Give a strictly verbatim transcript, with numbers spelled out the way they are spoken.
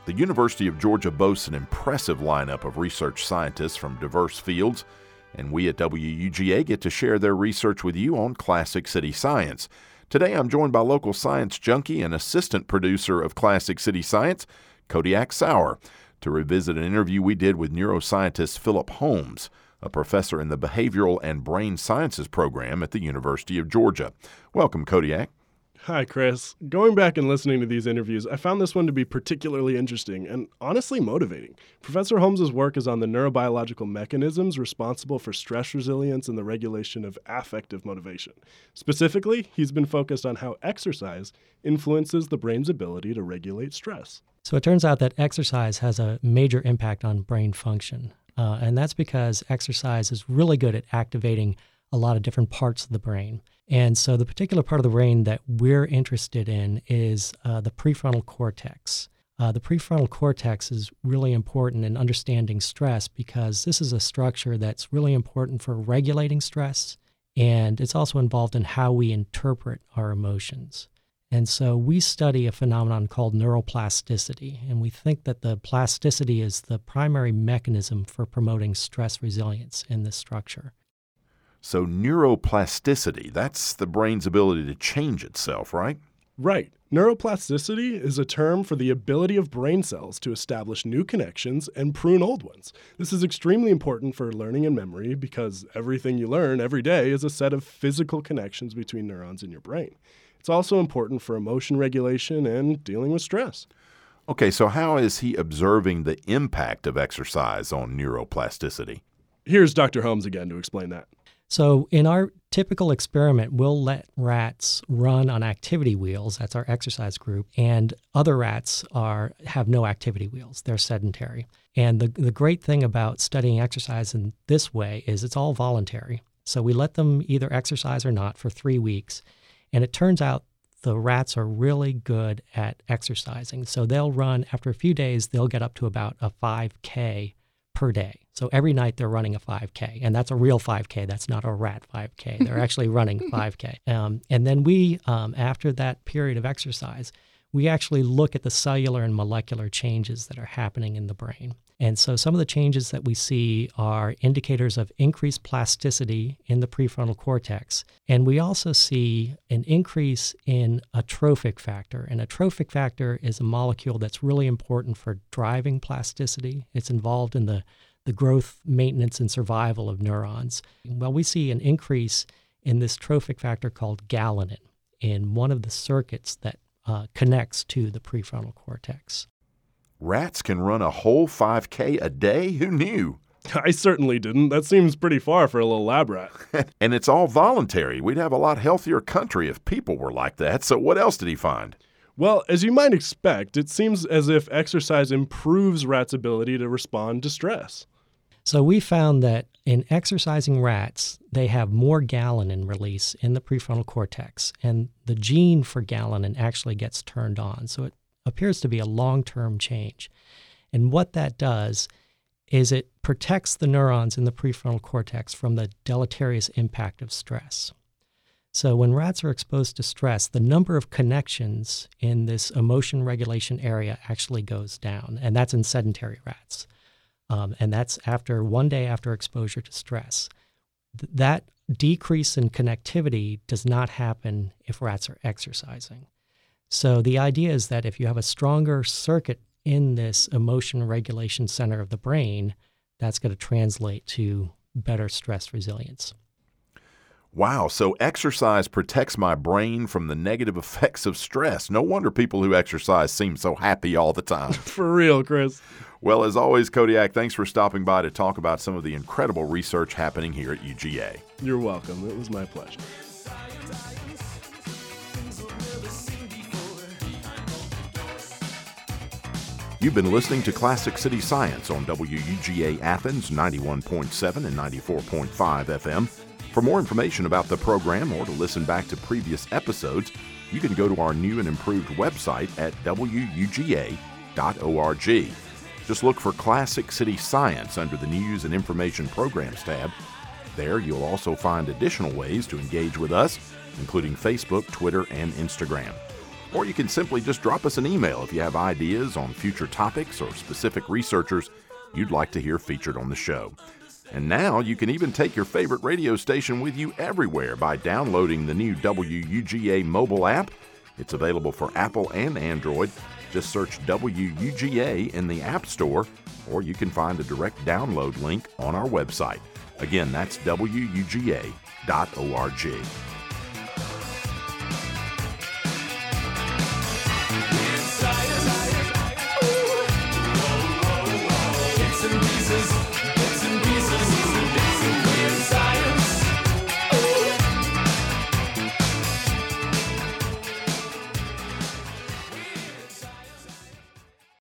The University of Georgia boasts an impressive lineup of research scientists from diverse fields, and we at W U G A get to share their research with you on Classic City Science. Today I'm joined by local science junkie and assistant producer of Classic City Science, Kodiak Sauer, to revisit an interview we did with neuroscientist Philip Holmes, a professor in the Behavioral and Brain Sciences program at the University of Georgia. Welcome, Kodiak. Hi, Chris. Going back and listening to these interviews, I found this one to be particularly interesting and honestly motivating. Professor Holmes' work is on the neurobiological mechanisms responsible for stress resilience and the regulation of affective motivation. Specifically, he's been focused on how exercise influences the brain's ability to regulate stress. So it turns out that exercise has a major impact on brain function, uh, and that's because exercise is really good at activating a lot of different parts of the brain. And so the particular part of the brain that we're interested in is uh, the prefrontal cortex. Uh, the prefrontal cortex is really important in understanding stress because this is a structure that's really important for regulating stress, and it's also involved in how we interpret our emotions. And so we study a phenomenon called neuroplasticity, and we think that the plasticity is the primary mechanism for promoting stress resilience in this structure. So neuroplasticity, that's the brain's ability to change itself, right? Right. Neuroplasticity is a term for the ability of brain cells to establish new connections and prune old ones. This is extremely important for learning and memory because everything you learn every day is a set of physical connections between neurons in your brain. It's also important for emotion regulation and dealing with stress. Okay, so how is he observing the impact of exercise on neuroplasticity? Here's Doctor Holmes again to explain that. So in our typical experiment, we'll let rats run on activity wheels. That's our exercise group. And other rats are have no activity wheels. They're sedentary. And the, the great thing about studying exercise in this way is it's all voluntary. So we let them either exercise or not for three weeks. And it turns out the rats are really good at exercising. So they'll run, after a few days, they'll get up to about a five K per day. So every night they're running a five K, and that's a real five K. That's not a rat five K. They're actually running five K. Um, and then we, um, after that period of exercise, we actually look at the cellular and molecular changes that are happening in the brain. And so some of the changes that we see are indicators of increased plasticity in the prefrontal cortex. And we also see an increase in a trophic factor. And a trophic factor is a molecule that's really important for driving plasticity. It's involved in the, the growth, maintenance, and survival of neurons. Well, we see an increase in this trophic factor called galanin in one of the circuits that uh, connects to the prefrontal cortex. Rats can run a whole five K a day? Who knew? I certainly didn't. That seems pretty far for a little lab rat. And it's all voluntary. We'd have a lot healthier country if people were like that. So what else did he find? Well, as you might expect, it seems as if exercise improves rats' ability to respond to stress. So we found that in exercising rats, they have more galanin release in the prefrontal cortex, and the gene for galanin actually gets turned on. So it appears to be a long-term change. And what that does is it protects the neurons in the prefrontal cortex from the deleterious impact of stress. So when rats are exposed to stress, the number of connections in this emotion regulation area actually goes down, and that's in sedentary rats. Um, and that's after one day after exposure to stress. Th- that decrease in connectivity does not happen if rats are exercising. So the idea is that if you have a stronger circuit in this emotion regulation center of the brain, that's going to translate to better stress resilience. Wow, so exercise protects my brain from the negative effects of stress. No wonder people who exercise seem so happy all the time. For real, Chris. Well, as always, Kodiak, thanks for stopping by to talk about some of the incredible research happening here at U G A. You're welcome. It was my pleasure. You've been listening to Classic City Science on W U G A Athens ninety-one point seven and ninety-four point five F M. For more information about the program or to listen back to previous episodes, you can go to our new and improved website at W U G A dot org. Just look for Classic City Science under the News and Information Programs tab. There you'll also find additional ways to engage with us, including Facebook, Twitter, and Instagram. Or you can simply just drop us an email if you have ideas on future topics or specific researchers you'd like to hear featured on the show. And now you can even take your favorite radio station with you everywhere by downloading the new W U G A mobile app. It's available for Apple and Android. Just search W U G A in the App Store, or you can find a direct download link on our website. Again, that's W U G A dot org.